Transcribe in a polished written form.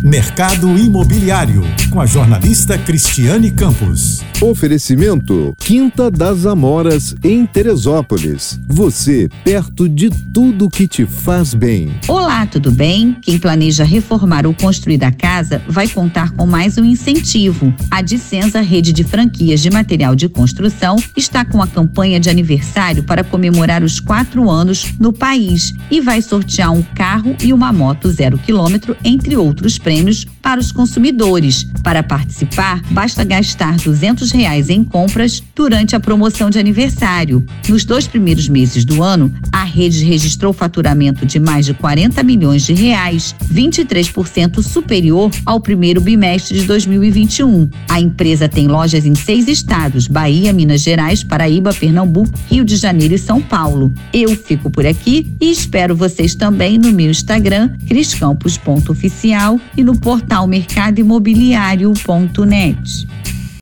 Mercado Imobiliário, com a jornalista Cristiane Campos. Oferecimento Quinta das Amoras, em Teresópolis. Você, perto de tudo que te faz bem. Olá, tudo bem? Quem planeja reformar ou construir a casa vai contar com mais um incentivo. A Dicenza, rede de franquias de material de construção, está com a campanha de aniversário para comemorar os 4 anos no país e vai sortear um carro e uma moto 0 km, entre outros prêmios para os consumidores. Para participar, basta gastar R$200 em compras durante a promoção de aniversário. Nos 2 primeiros meses do ano, a rede registrou faturamento de mais de R$40 milhões, 23% superior ao primeiro bimestre de 2021. A empresa tem lojas em 6 estados: Bahia, Minas Gerais, Paraíba, Pernambuco, Rio de Janeiro e São Paulo. Eu fico por aqui e espero vocês também no meu Instagram, criscampos.oficial, e no portal mercadoimobiliario.net.